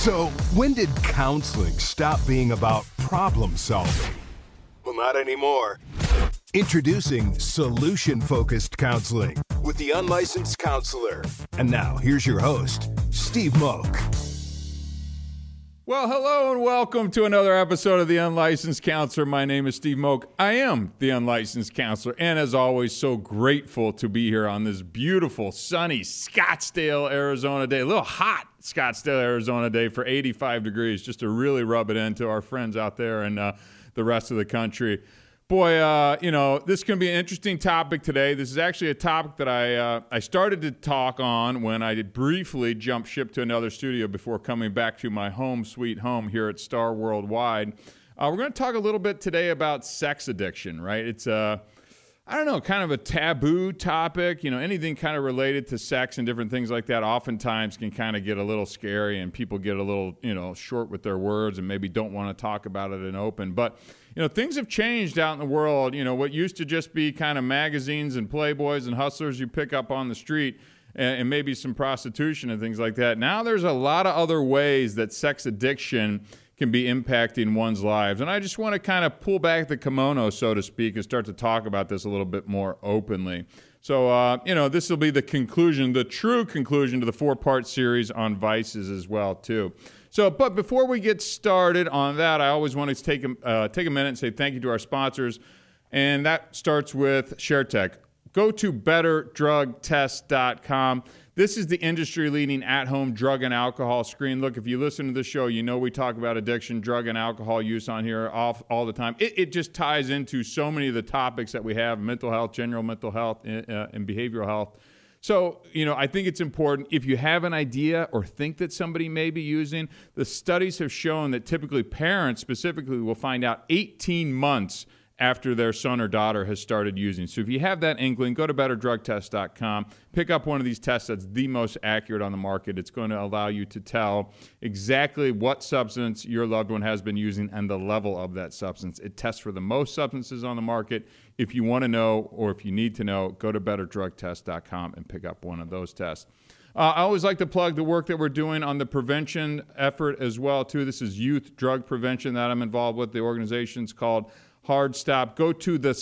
So, when did counseling stop being about problem solving? Well, not anymore. Introducing solution-focused counseling with the unlicensed counselor. And now, here's your host, Steve Moak. Well, hello and welcome to another episode of The Unlicensed Counselor. My name is Steve Moak. I am the Unlicensed Counselor, and as always, so grateful to be here on this beautiful, sunny Scottsdale, Arizona day. A little hot Scottsdale, Arizona day for 85 degrees, just to really rub it into our friends out there and the rest of the country. Boy, this is going to be an interesting topic today. This is actually a topic that I started to talk on when I did briefly jump ship to another studio before coming back to my home sweet home here at Star Worldwide. We're going to talk a little bit today about sex addiction, right? It's kind of a taboo topic. Anything kind of related to sex and different things like that oftentimes can kind of get a little scary and people get a little, short with their words and maybe don't want to talk about it in open. But things have changed out in the world. What used to just be kind of magazines and Playboys and hustlers you pick up on the street and maybe some prostitution and things like that. Now there's a lot of other ways that sex addiction can be impacting one's lives. And I just want to kind of pull back the kimono, so to speak, and start to talk about this a little bit more openly. So, this will be the conclusion, the true conclusion to the 4-part series on vices as well, too. So, but before we get started on that, I always want to take a minute and say thank you to our sponsors, and that starts with ShareTech. Go to betterdrugtest.com. This is the industry-leading at-home drug and alcohol screen. Look, if you listen to the show, we talk about addiction, drug and alcohol use on here all the time. It just ties into so many of the topics that we have, mental health, general mental health, and behavioral health. So, I think it's important, if you have an idea or think that somebody may be using, the studies have shown that typically parents specifically will find out 18 months after their son or daughter has started using. So if you have that inkling, go to betterdrugtest.com, pick up one of these tests that's the most accurate on the market. It's going to allow you to tell exactly what substance your loved one has been using and the level of that substance. It tests for the most substances on the market. If you want to know or if you need to know, go to betterdrugtest.com and pick up one of those tests. I always like to plug the work that we're doing on the prevention effort as well, too. This is youth drug prevention that I'm involved with. The organization's called Hard Stop. Go to the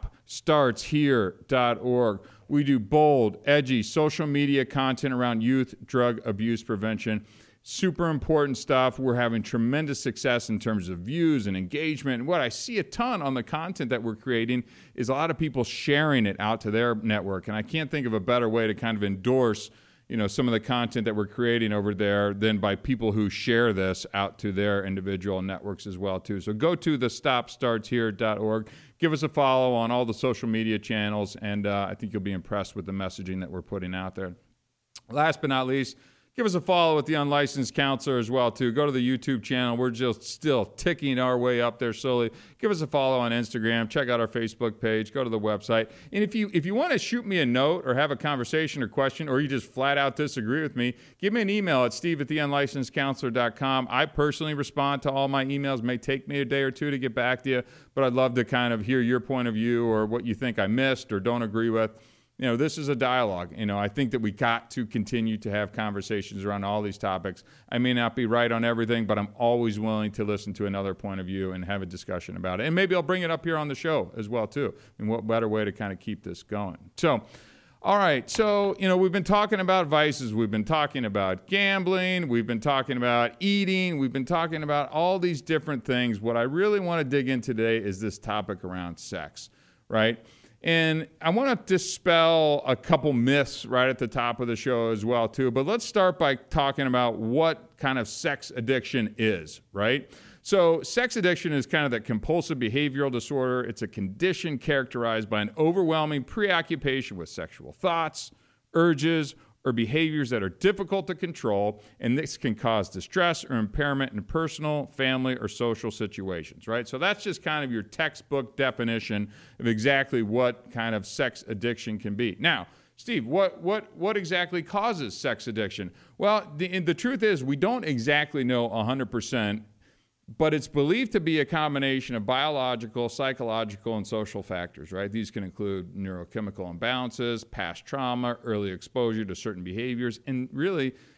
stopstartshere.org. We do bold, edgy social media content around youth drug abuse prevention. Super important stuff. We're having tremendous success in terms of views and engagement. And what I see a ton on the content that we're creating is a lot of people sharing it out to their network. And I can't think of a better way to kind of endorse some of the content that we're creating over there than by people who share this out to their individual networks as well, too. So go to the stopstartshere.org. Give us a follow on all the social media channels, and I think you'll be impressed with the messaging that we're putting out there. Last but not least, give us a follow with the Unlicensed Counselor as well, too. Go to the YouTube channel. We're just still ticking our way up there slowly. Give us a follow on Instagram. Check out our Facebook page. Go to the website. And if you want to shoot me a note or have a conversation or question, or you just flat out disagree with me, give me an email at steve@theunlicensedcounselor.com. I personally respond to all my emails. It may take me a day or two to get back to you, but I'd love to kind of hear your point of view or what you think I missed or don't agree with. This is a dialogue. I think that we got to continue to have conversations around all these topics. I may not be right on everything, but I'm always willing to listen to another point of view and have a discussion about it. And maybe I'll bring it up here on the show as well, too. What better way to kind of keep this going? So, all right. So, we've been talking about vices. We've been talking about gambling. We've been talking about eating. We've been talking about all these different things. What I really want to dig in today is this topic around sex, right? And I want to dispel a couple myths right at the top of the show as well, too. But let's start by talking about what kind of sex addiction is, right? So sex addiction is kind of that compulsive behavioral disorder. It's a condition characterized by an overwhelming preoccupation with sexual thoughts, urges, or behaviors that are difficult to control, and this can cause distress or impairment in personal, family, or social situations, right? So that's just kind of your textbook definition of exactly what kind of sex addiction can be. Now, Steve, what exactly causes sex addiction? Well, the truth is we don't exactly know 100%, but it's believed to be a combination of biological, psychological, and social factors, right? These can include neurochemical imbalances, past trauma, early exposure to certain behaviors, and really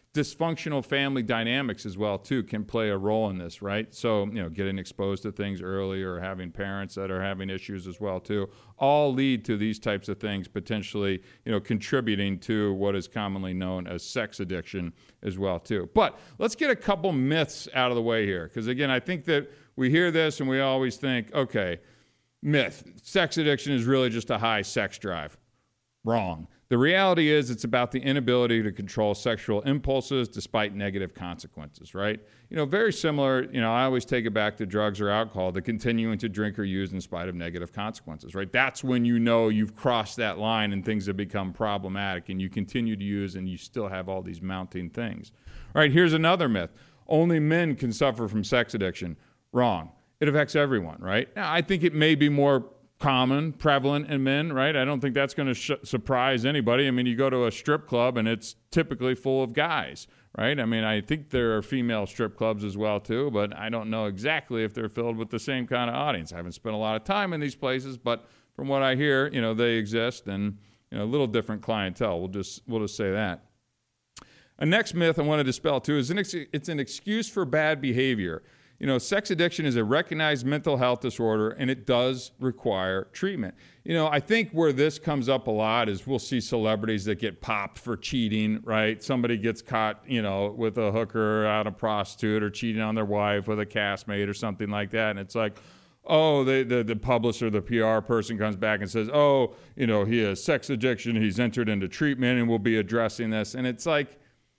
dysfunctional family dynamics as well, too, can play a role in this, right? So, getting exposed to things early or having parents that are having issues as well, too, all lead to these types of things potentially, contributing to what is commonly known as sex addiction as well, too. But let's get a couple myths out of the way here, because, again, I think that we hear this and we always think, okay, myth, sex addiction is really just a high sex drive. Wrong. The reality is it's about the inability to control sexual impulses despite negative consequences, right? Very similar, I always take it back to drugs or alcohol, the continuing to drink or use in spite of negative consequences, right? That's when you've crossed that line and things have become problematic and you continue to use and you still have all these mounting things. All right, here's another myth. Only men can suffer from sex addiction. Wrong. It affects everyone, right? Now, I think it may be more common, prevalent in men, right? I don't think that's going to surprise anybody. I mean, you go to a strip club and it's typically full of guys, right? I mean, I think there are female strip clubs as well too, but I don't know exactly if they're filled with the same kind of audience. I haven't spent a lot of time in these places, but from what I hear, they exist and, a little different clientele. We'll just say that. A next myth I want to dispel too is it's an excuse for bad behavior. Sex addiction is a recognized mental health disorder, and it does require treatment. I think where this comes up a lot is we'll see celebrities that get popped for cheating, right? Somebody gets caught, with a hooker out, a prostitute, or cheating on their wife with a castmate or something like that. And it's like, oh, the publisher, the PR person comes back and says, oh, he has sex addiction, he's entered into treatment, and we'll be addressing this. And it's like,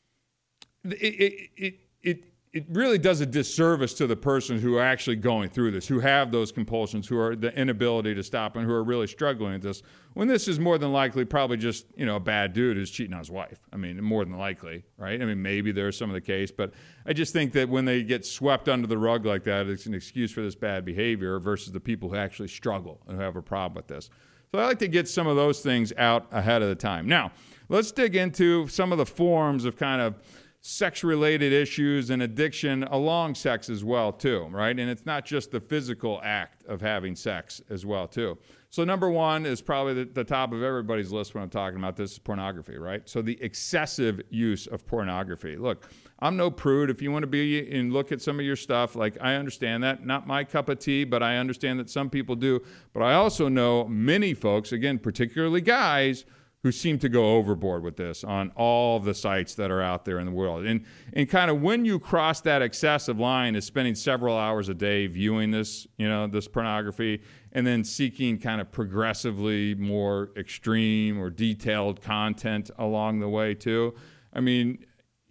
it really does a disservice to the person who are actually going through this, who have those compulsions, who are the inability to stop, and who are really struggling with this, when this is more than likely probably just, a bad dude who's cheating on his wife. I mean, more than likely, right? I mean, maybe there's some of the case, but I just think that when they get swept under the rug like that, it's an excuse for this bad behavior versus the people who actually struggle and who have a problem with this. So I like to get some of those things out ahead of the time. Now, let's dig into some of the forms of kind of sex-related issues and addiction along sex as well, too, right? And it's not just the physical act of having sex as well, too. So number one is probably the top of everybody's list when I'm talking about this is pornography, right? So the excessive use of pornography. Look, I'm no prude. If you want to be and look at some of your stuff, like I understand that. Not my cup of tea, but I understand that some people do. But I also know many folks, again, particularly guys, who seem to go overboard with this on all the sites that are out there in the world. And kind of when you cross that excessive line is spending several hours a day viewing this, this pornography, and then seeking kind of progressively more extreme or detailed content along the way too. I mean,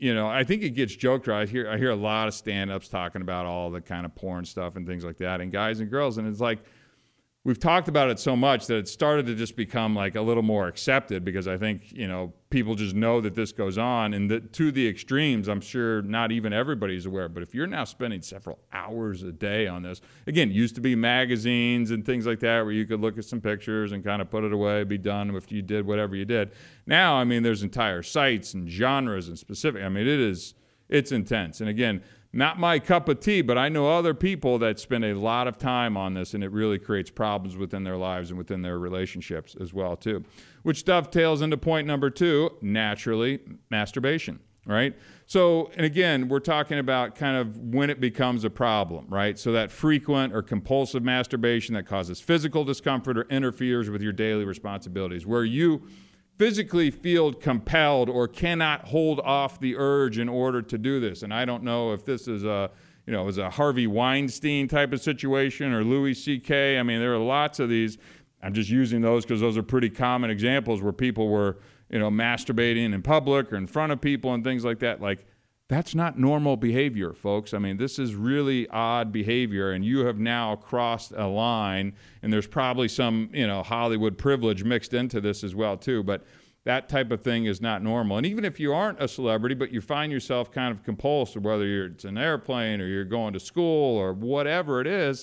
I think it gets joked around. I hear a lot of stand-ups talking about all the kind of porn stuff and things like that, and guys and girls, and it's like, we've talked about it so much that it started to just become like a little more accepted because I think, people just know that this goes on and to the extremes. I'm sure not even everybody's aware, but if you're now spending several hours a day on this, again, it used to be magazines and things like that where you could look at some pictures and kind of put it away, be done if you did whatever you did. Now, I mean, there's entire sites and genres and specific, I mean, it's intense. And again, not my cup of tea, but I know other people that spend a lot of time on this, and it really creates problems within their lives and within their relationships as well, too. Which dovetails into point number 2, naturally, masturbation, right? So, and again, we're talking about kind of when it becomes a problem, right? So that frequent or compulsive masturbation that causes physical discomfort or interferes with your daily responsibilities, where you physically feel compelled or cannot hold off the urge in order to do this. And I don't know if this is is a Harvey Weinstein type of situation or Louis C.K. I mean, there are lots of these. I'm just using those because those are pretty common examples where people were, masturbating in public or in front of people and things like that. Like, that's not normal behavior, folks. I mean, this is really odd behavior, and you have now crossed a line, and there's probably some, Hollywood privilege mixed into this as well, too. But that type of thing is not normal. And even if you aren't a celebrity, but you find yourself kind of compulsive, whether it's an airplane or you're going to school or whatever it is,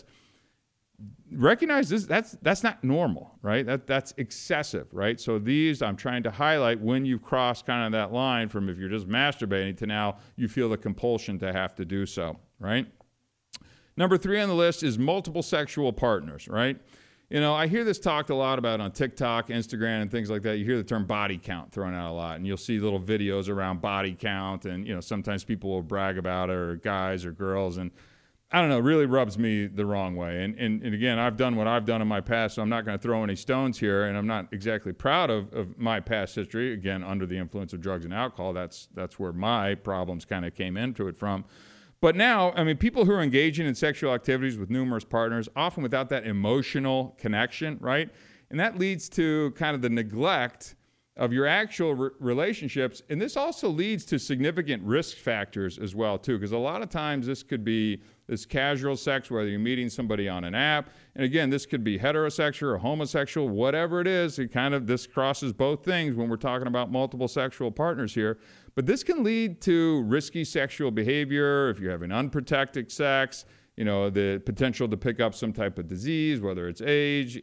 recognize this. That's not normal, right? That's excessive, right? So these I'm trying to highlight when you cross kind of that line from if you're just masturbating to now you feel the compulsion to have to do so, right? Number 3 on the list is multiple sexual partners, right? I hear this talked a lot about on TikTok, Instagram, and things like that. You hear the term body count thrown out a lot, and you'll see little videos around body count, and, sometimes people will brag about it, or guys or girls, and I don't know, it really rubs me the wrong way. And again, I've done what I've done in my past, so I'm not going to throw any stones here, and I'm not exactly proud of my past history. Again, under the influence of drugs and alcohol, that's where my problems kind of came into it from. But now, people who are engaging in sexual activities with numerous partners, often without that emotional connection, right? And that leads to kind of the neglect of your actual relationships. And this also leads to significant risk factors as well, too, because a lot of times this could be this casual sex, whether you're meeting somebody on an app. And again, this could be heterosexual or homosexual, whatever it is. This crosses both things when we're talking about multiple sexual partners here. But this can lead to risky sexual behavior if you're having unprotected sex, the potential to pick up some type of disease, whether it's AIDS,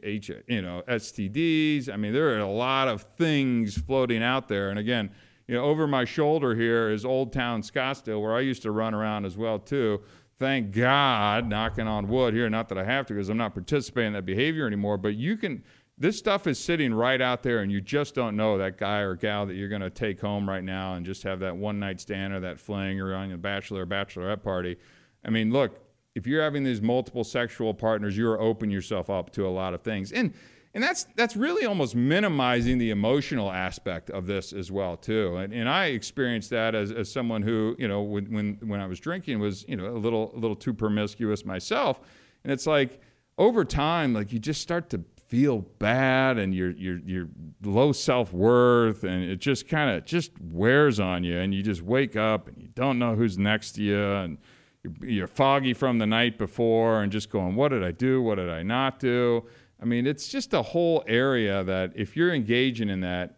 STDs. There are a lot of things floating out there. And again, over my shoulder here is Old Town Scottsdale, where I used to run around as well, too. Thank God, knocking on wood here, not that I have to because I'm not participating in that behavior anymore, but this stuff is sitting right out there, and you just don't know that guy or gal that you're going to take home right now and just have that one-night stand or that fling or on a bachelor or bachelorette party. Look, if you're having these multiple sexual partners, you're opening yourself up to a lot of things. And that's really almost minimizing the emotional aspect of this as well, too. And I experienced that as someone who, when I was drinking was, a little too promiscuous myself. And it's like over time, like you just start to feel bad and you're low self-worth, and it just kind of just wears on you, and you just wake up and you don't know who's next to you, and you're foggy from the night before and just going, what did I do? What did I not do? It's just a whole area that if you're engaging in that,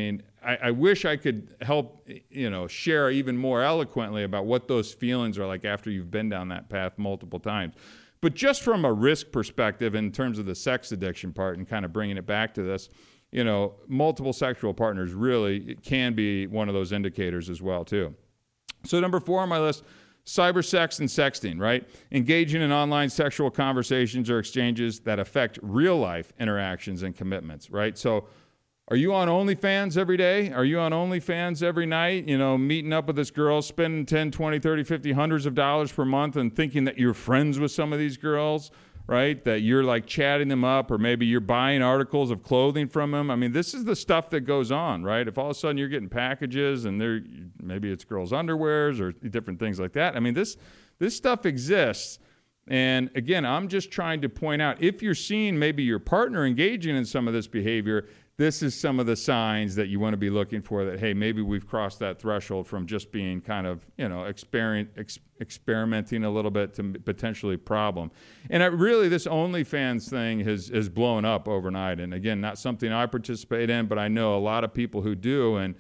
I wish I could help, share even more eloquently about what those feelings are like after you've been down that path multiple times. But just from a risk perspective in terms of the sex addiction part and kind of bringing it back to this, multiple sexual partners really can be one of those indicators as well, too. So number 4 on my list, cyber sex and sexting, right? Engaging in online sexual conversations or exchanges that affect real-life interactions and commitments, right? So are you on OnlyFans every day? Are you on OnlyFans every night, meeting up with this girl, spending 10, 20, 30, 50, hundreds of dollars per month and thinking that you're friends with some of these girls, right? That you're like chatting them up, or maybe you're buying articles of clothing from them. This is the stuff that goes on, right? If all of a sudden you're getting packages and maybe it's girls' underwears or different things like that. This stuff exists. And again, I'm just trying to point out, if you're seeing maybe your partner engaging in some of this behavior, this is some of the signs that you want to be looking for, that, hey, maybe we've crossed that threshold from just being kind of, experimenting a little bit to potentially problem. And really, this OnlyFans thing has blown up overnight. And again, not something I participate in, but I know a lot of people who do. And,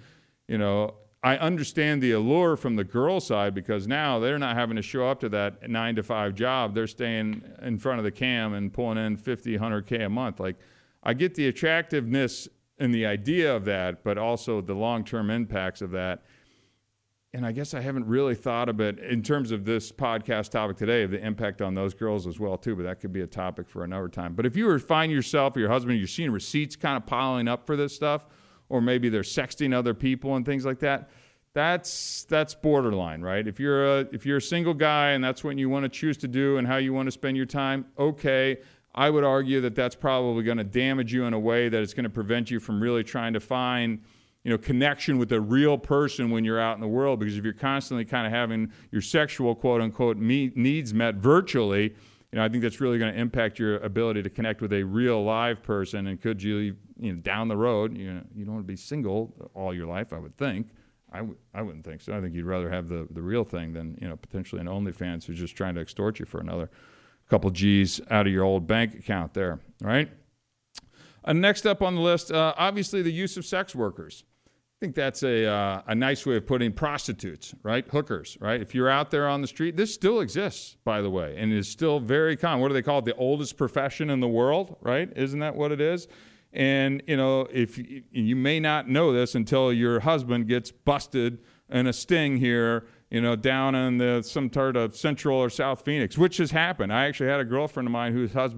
I understand the allure from the girl side, because now they're not having to show up to that 9-to-5 job. They're staying in front of the cam and pulling in $50, $100K a month. Like, I get the attractiveness and the idea of that, but also the long-term impacts of that. And I guess I haven't really thought of it in terms of this podcast topic today, of the impact on those girls as well, too. But that could be a topic for another time. But if you find yourself or your husband, you're seeing receipts kind of piling up for this stuff, or maybe they're sexting other people and things like that, that's borderline, right? If you're a single guy and that's what you want to choose to do and how you want to spend your time, okay. I would argue that that's probably going to damage you in a way that it's going to prevent you from really trying to find, connection with a real person when you're out in the world. Because if you're constantly kind of having your sexual, quote unquote, needs met virtually, I think that's really going to impact your ability to connect with a real live person. And could you, down the road, you don't want to be single all your life, I would think. I wouldn't think so. I think you'd rather have the real thing than, potentially an OnlyFans who's just trying to extort you for another couple G's out of your old bank account there, right? Next up on the list, obviously the use of sex workers. I think that's a nice way of putting prostitutes, right? Hookers, right? If you're out there on the street, this still exists, by the way, and is still very common. What do they call it? The oldest profession in the world, right? Isn't that what it is? And, if you may not know this until your husband gets busted in a sting here, down in some part of Central or South Phoenix, which has happened. I actually had a girlfriend of mine whose husband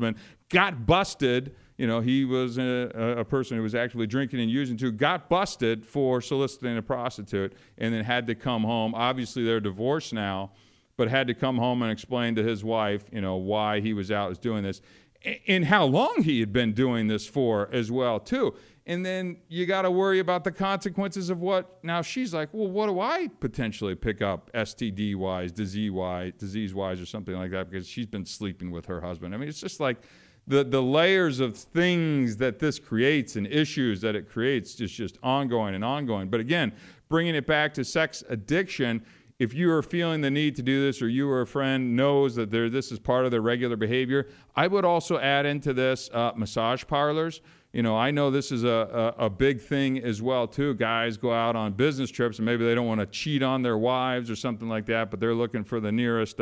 got busted. He was a person who was actively drinking and using too, got busted for soliciting a prostitute and then had to come home. Obviously, they're divorced now, but had to come home and explain to his wife, why he was out doing this and how long he had been doing this for as well, too. And then you got to worry about the consequences of what. Now she's like, well, what do I potentially pick up STD-wise, disease-wise, or something like that because she's been sleeping with her husband. I mean, it's just like the layers of things that this creates and issues that it creates just ongoing and ongoing. But again, bringing it back to sex addiction, if you are feeling the need to do this or you or a friend knows that this is part of their regular behavior, I would also add into this massage parlors. I know this is a big thing as well, too. Guys go out on business trips and maybe they don't want to cheat on their wives or something like that, but they're looking for the nearest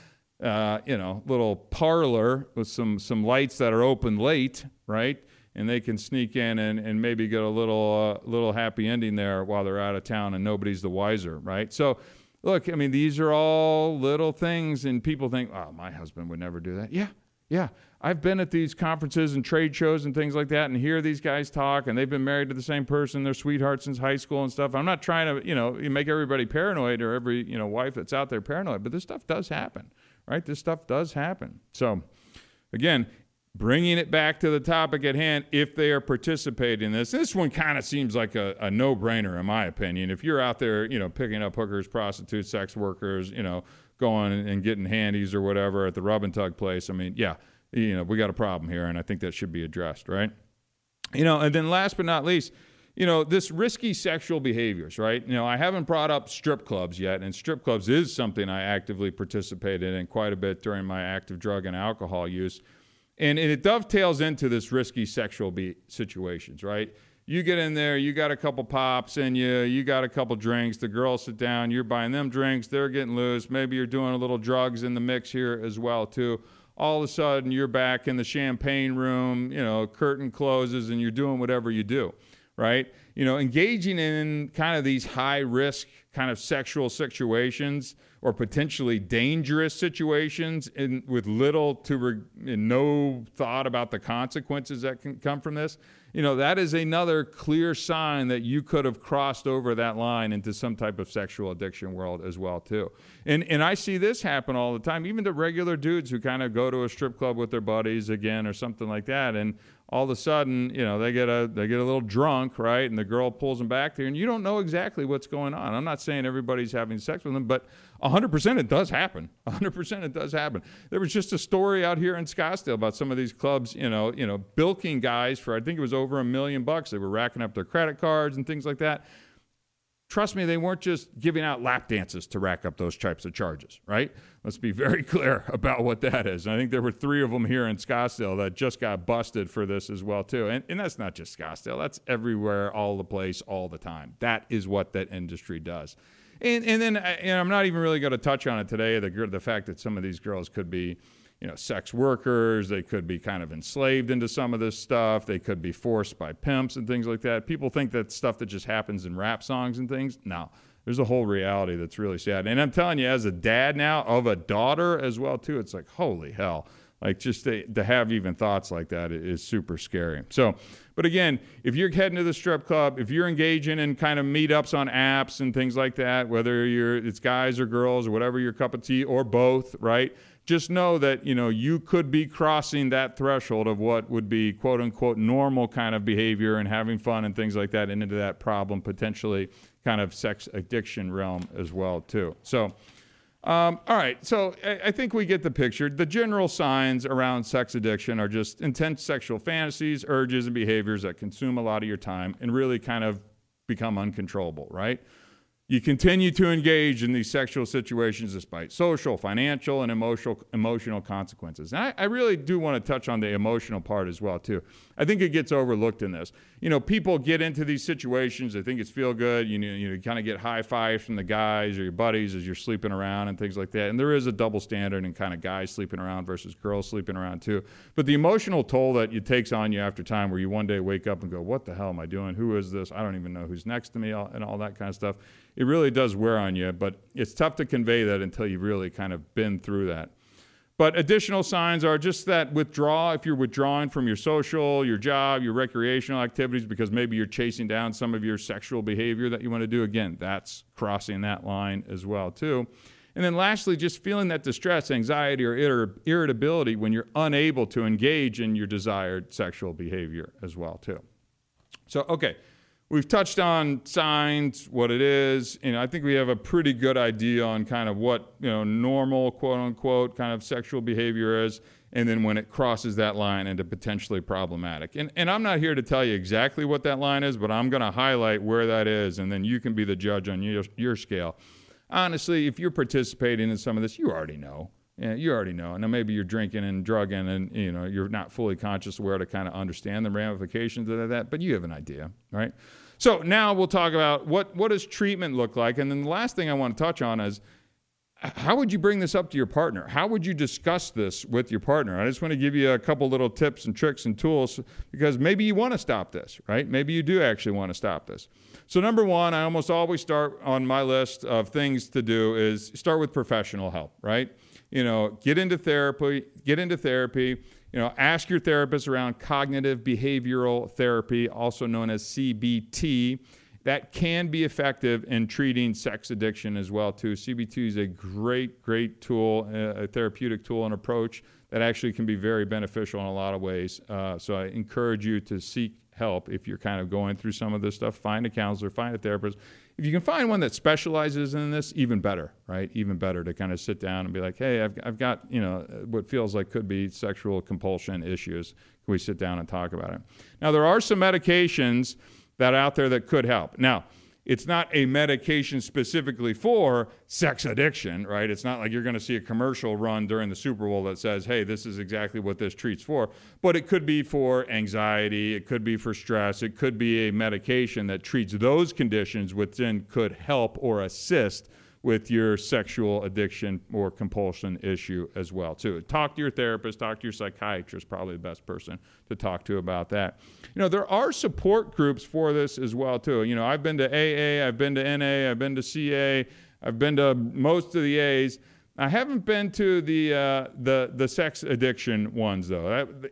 little parlor with some lights that are open late, right? And they can sneak in and maybe get a little happy ending there while they're out of town and nobody's the wiser, right? So, look, I mean, these are all little things, and people think, oh, my husband would never do that. Yeah. I've been at these conferences and trade shows and things like that and hear these guys talk, and they've been married to the same person, they're sweethearts since high school and stuff. I'm not trying to, make everybody paranoid or every, wife that's out there paranoid, but this stuff does happen, right? This stuff does happen. So, again, bringing it back to the topic at hand, if they are participating in this one kind of seems like a no-brainer in my opinion. If you're out there, picking up hookers, prostitutes, sex workers, going and getting handies or whatever at the rub and tug place, I mean, yeah, we got a problem here, and I think that should be addressed, right? And then last but not least, this risky sexual behaviors, right? I haven't brought up strip clubs yet, and strip clubs is something I actively participated in quite a bit during my active drug and alcohol use. And it dovetails into this risky sexual situations, right? You get in there, you got a couple pops in you got a couple drinks, the girls sit down, you're buying them drinks, they're getting loose, maybe you're doing a little drugs in the mix here as well, too. All of a sudden, you're back in the champagne room, curtain closes, and you're doing whatever you do, right? Engaging in kind of these high-risk kind of sexual situations or potentially dangerous situations with little to no thought about the consequences that can come from this, that is another clear sign that you could have crossed over that line into some type of sexual addiction world as well, too. And I see this happen all the time, even the regular dudes who kind of go to a strip club with their buddies again or something like that, and all of a sudden, they get a little drunk, right? And the girl pulls them back there, and you don't know exactly what's going on. I'm not saying everybody's having sex with them, but 100% it does happen. 100% it does happen. There was just a story out here in Scottsdale about some of these clubs, bilking guys for, I think it was over $1 million. They were racking up their credit cards and things like that. Trust me, they weren't just giving out lap dances to rack up those types of charges, right? Let's be very clear about what that is. And I think there were 3 of them here in Scottsdale that just got busted for this as well, too. And that's not just Scottsdale. That's everywhere, all the place, all the time. That is what that industry does. And then I'm not even really going to touch on it today, the fact that some of these girls could be, sex workers. They could be kind of enslaved into some of this stuff. They could be forced by pimps and things like that. People think that's stuff that just happens in rap songs and things. No, there's a whole reality that's really sad. And I'm telling you, as a dad now of a daughter as well, too, it's like, holy hell. Like, just to have even thoughts like that is super scary. So, but again, if you're heading to the strip club, if you're engaging in kind of meetups on apps and things like that, whether it's guys or girls or whatever your cup of tea or both, right? Just know that, you could be crossing that threshold of what would be, quote unquote, normal kind of behavior and having fun and things like that, and into that problem, potentially kind of sex addiction realm as well, too. So, all right. So I think we get the picture. The general signs around sex addiction are just intense sexual fantasies, urges, and behaviors that consume a lot of your time and really kind of become uncontrollable, right? You continue to engage in these sexual situations despite social, financial, and emotional consequences. And I really do want to touch on the emotional part as well, too. I think it gets overlooked in this. People get into these situations. They think it's feel good. You kind of get high fives from the guys or your buddies as you're sleeping around and things like that. And there is a double standard in kind of guys sleeping around versus girls sleeping around, too. But the emotional toll that it takes on you after time, where you one day wake up and go, what the hell am I doing? Who is this? I don't even know who's next to me, and all that kind of stuff. It really does wear on you, but it's tough to convey that until you've really kind of been through that. But additional signs are just that withdrawal, if you're withdrawing from your social, your job, your recreational activities, because maybe you're chasing down some of your sexual behavior that you want to do. Again, that's crossing that line as well, too. And then lastly, just feeling that distress, anxiety, or irritability when you're unable to engage in your desired sexual behavior as well, too. So, okay, we've touched on signs, what it is. I think we have a pretty good idea on kind of what, normal, quote unquote, kind of sexual behavior is, and then when it crosses that line into potentially problematic. And I'm not here to tell you exactly what that line is, but I'm going to highlight where that is, and then you can be the judge on your scale. Honestly, if you're participating in some of this, you already know. Yeah, you already know. Now, maybe you're drinking and drugging and, you're not fully conscious aware to kind of understand the ramifications of that, but you have an idea, right? So now we'll talk about what does treatment look like? And then the last thing I want to touch on is, how would you bring this up to your partner? How would you discuss this with your partner? I just want to give you a couple little tips and tricks and tools, because maybe you want to stop this, right? Maybe you do actually want to stop this. So number one, I almost always start on my list of things to do is start with professional help, right? Get into therapy, ask your therapist around cognitive behavioral therapy, also known as CBT. That can be effective in treating sex addiction as well, too. CBT is a great tool, a therapeutic tool and approach that actually can be very beneficial in a lot of ways. So I encourage you to seek help if you're kind of going through some of this stuff. Find a counselor, find a therapist. If you can find one that specializes in this, even better, right? Even better to kind of sit down and be like, hey, I've got, what feels like could be sexual compulsion issues. Can we sit down and talk about it? Now, there are some medications that are out there that could help. Now, it's not a medication specifically for sex addiction, right? It's not like you're going to see a commercial run during the Super Bowl that says, hey, this is exactly what this treats for. But it could be for anxiety. It could be for stress. It could be a medication that treats those conditions, which then could help or assist with your sexual addiction or compulsion issue as well, too. Talk to your therapist, talk to your psychiatrist, probably the best person to talk to about that. There are support groups for this as well, too. I've been to AA, I've been to NA, I've been to CA, I've been to most of the A's. I haven't been to the sex addiction ones, though.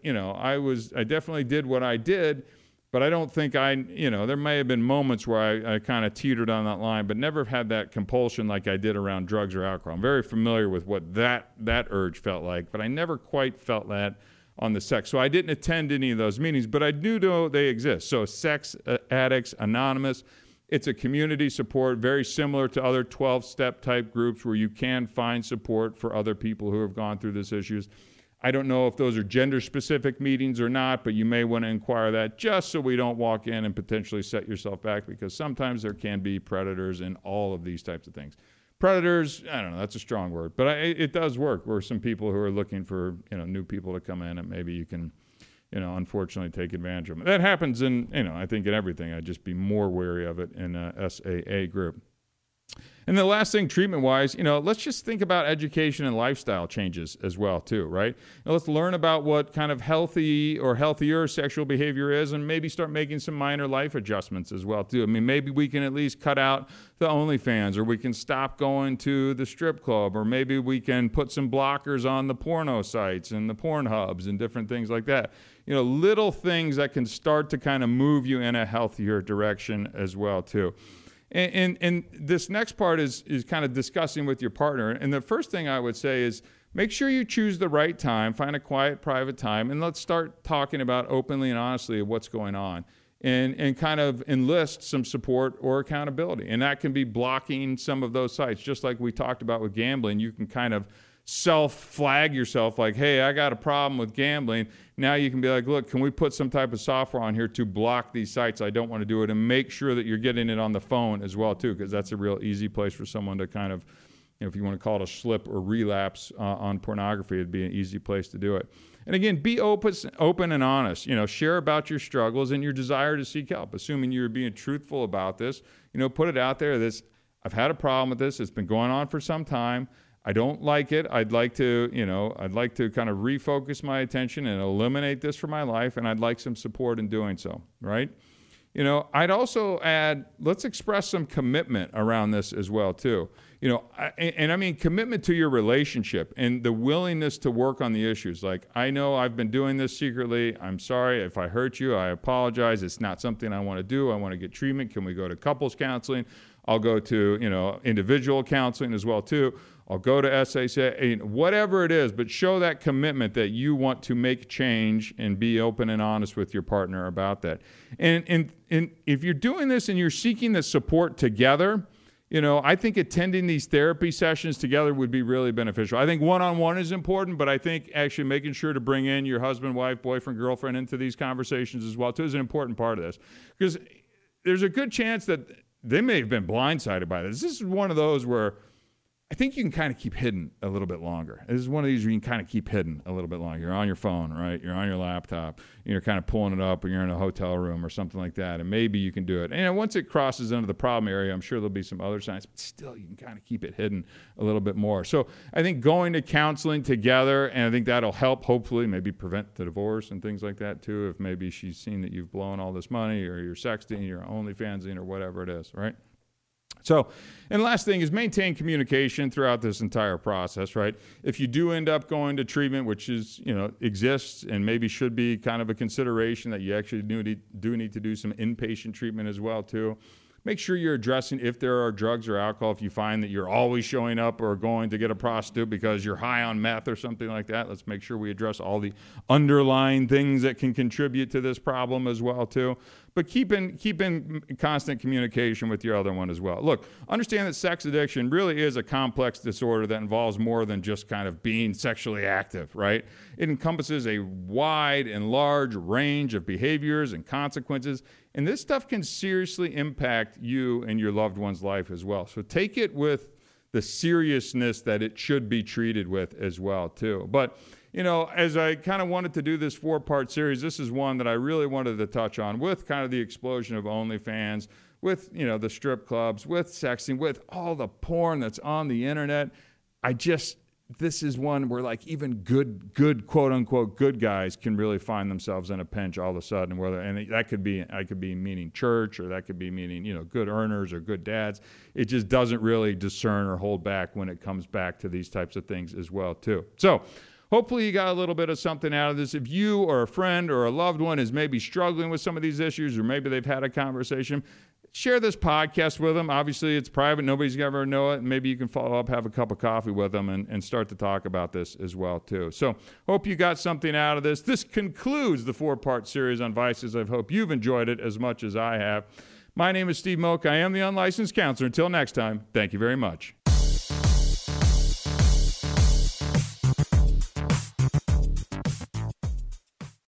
I definitely did what I did, but I don't think there may have been moments where I kind of teetered on that line, but never had that compulsion like I did around drugs or alcohol. I'm very familiar with what that urge felt like, but I never quite felt that on the sex. So I didn't attend any of those meetings, but I do know they exist. So Sex Addicts Anonymous, it's a community support, very similar to other 12-step type groups where you can find support for other people who have gone through these issues. I don't know if those are gender-specific meetings or not, but you may want to inquire that just so we don't walk in and potentially set yourself back, because sometimes there can be predators in all of these types of things. Predators, I don't know, that's a strong word, but it does work where some people who are looking for new people to come in and maybe you can unfortunately take advantage of them. That happens in, I think in everything. I'd just be more wary of it in a SAA group. And the last thing, treatment-wise, let's just think about education and lifestyle changes as well, too, right? Now, let's learn about what kind of healthy or healthier sexual behavior is and maybe start making some minor life adjustments as well, too. I mean, maybe we can at least cut out the OnlyFans, or we can stop going to the strip club, or maybe we can put some blockers on the porno sites and the porn hubs and different things like that. Little things that can start to kind of move you in a healthier direction as well, too. And this next part is kind of discussing with your partner. And the first thing I would say is make sure you choose the right time, find a quiet, private time, and let's start talking about openly and honestly what's going on, and kind of enlist some support or accountability. And that can be blocking some of those sites. Just like we talked about with gambling, you can kind of self-flag yourself like, hey, I got a problem with gambling. Now you can be like, look, can we put some type of software on here to block these sites? I don't want to do it. And make sure that you're getting it on the phone as well, too, because that's a real easy place for someone to kind of, if you want to call it a slip or relapse on pornography, it'd be an easy place to do it. And again, be open and honest. Share about your struggles and your desire to seek help, assuming you're being truthful about this. Put it out there. I've had a problem with this. It's been going on for some time. I don't like it. I'd like to kind of refocus my attention and eliminate this from my life, and I'd like some support in doing so, right? I'd also add, let's express some commitment around this as well, too. I mean commitment to your relationship and the willingness to work on the issues. Like, I know I've been doing this secretly. I'm sorry if I hurt you. I apologize. It's not something I want to do. I want to get treatment. Can we go to couples counseling? I'll go to, individual counseling as well too. I'll go to SHA, whatever it is, but show that commitment that you want to make change and be open and honest with your partner about that. And if you're doing this and you're seeking the support together, I think attending these therapy sessions together would be really beneficial. I think one-on-one is important, but I think actually making sure to bring in your husband, wife, boyfriend, girlfriend into these conversations as well too is an important part of this. Because there's a good chance that they may have been blindsided by this. This is one of those where I think you can kind of keep hidden a little bit longer. This is one of these where you can kind of keep hidden a little bit longer. You're on your phone, right? You're on your laptop. You're kind of pulling it up, or you're in a hotel room or something like that, and maybe you can do it. And once it crosses into the problem area, I'm sure there'll be some other signs, but still you can kind of keep it hidden a little bit more. So I think going to counseling together, and I think that'll help hopefully maybe prevent the divorce and things like that too, if maybe she's seen that you've blown all this money, or you're sexting, you're OnlyFansing, or whatever it is, right? So, and last thing is maintain communication throughout this entire process, right? If you do end up going to treatment, which is, exists and maybe should be kind of a consideration that you actually do need to do some inpatient treatment as well too. Make sure you're addressing if there are drugs or alcohol. If you find that you're always showing up or going to get a prostitute because you're high on meth or something like that, let's make sure we address all the underlying things that can contribute to this problem as well too. But keep in constant communication with your other one as well. Look, understand that sex addiction really is a complex disorder that involves more than just kind of being sexually active, right? It encompasses a wide and large range of behaviors and consequences, and this stuff can seriously impact you and your loved one's life as well. So take it with the seriousness that it should be treated with as well too. But as I kind of wanted to do this 4-part series, this is one that I really wanted to touch on with kind of the explosion of OnlyFans, with, the strip clubs, with sexting, with all the porn that's on the internet. This is one where like even good quote unquote good guys can really find themselves in a pinch all of a sudden. I could be meaning church, or that could be meaning, good earners or good dads. It just doesn't really discern or hold back when it comes back to these types of things as well too. So, hopefully you got a little bit of something out of this. If you or a friend or a loved one is maybe struggling with some of these issues, or maybe they've had a conversation, share this podcast with them. Obviously, it's private. Nobody's going to ever know it. Maybe you can follow up, have a cup of coffee with them, and start to talk about this as well, too. So hope you got something out of this. This concludes the 4-part series on vices. I hope you've enjoyed it as much as I have. My name is Steve Moak. I am the Unlicensed Counselor. Until next time, thank you very much.